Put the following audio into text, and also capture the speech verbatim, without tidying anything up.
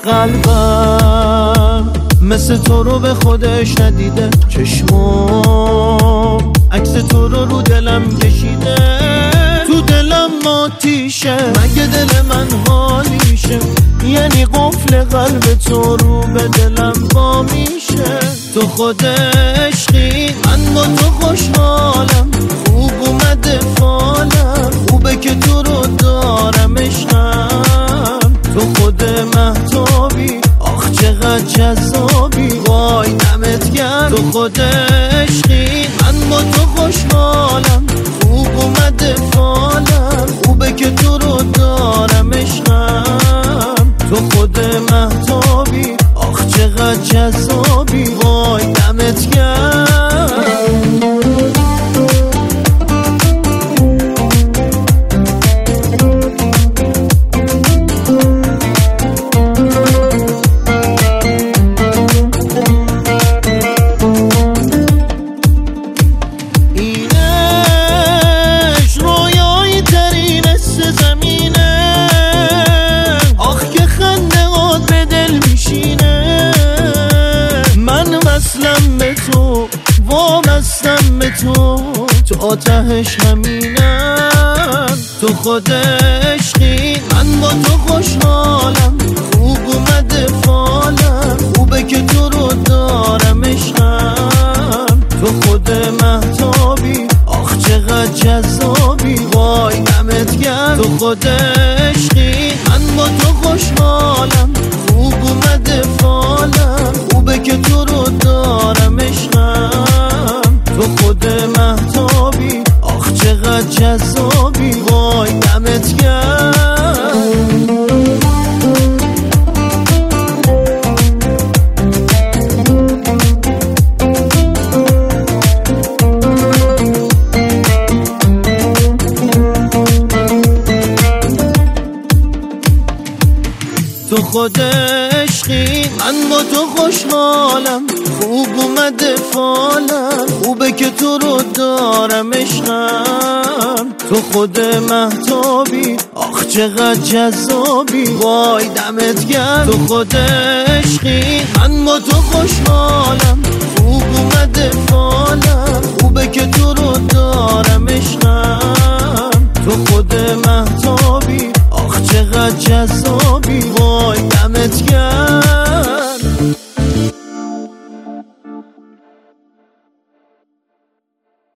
قلبم مثل تو رو به خودش ندیده، چشمم عکس تو رو رو دلم کشیده، تو دلم آتیشه، مگه دل من حالیشه؟ یعنی قفل قلب تو رو به دلم با میشه. تو خود عشقی، من با تو خوشحالم، خوب اومده فالم، خوبه که تو رو دارم عشقم. تو خود مهتابی، آخ چقدر جذابی، وای دمت گرم. تو خود عشقی، من با تو خوشحالم، خوب اومده فالم، خوبه که تو رو دارم عشقم. تو خود مهتابی، آخ چقدر جذابی، وای دمت گرم. وابستم به تو، تو آتش همینم. تو خود عشقی، من با تو خوشحالم، خوب اومده فالم، خوبه که تو رو دارم عشقم. تو خود مهتابی، آخ چقدر جذابی، وای دمت گرم. تو خود عشقی، من با تو خوشحالم، خوب اومده فالم، خوبه که تو رو دارم عشقم. تو خود مهتابی، آخ چقدر جذابی، وای دمت گرم. تو خود عشقی، من با تو خوشحالم، خوب اومده فالم، خوبه که تو رو دارم عشقم. تو خود مهتابی، آخ چقدر جذابی، وای دمت گرم. تو خود عشقی، من با تو خوشحالم، خوب اومده فالم، خوبه که تو رو دارم عشقم. تو خود مهتابی، آخ چقدر جذابی.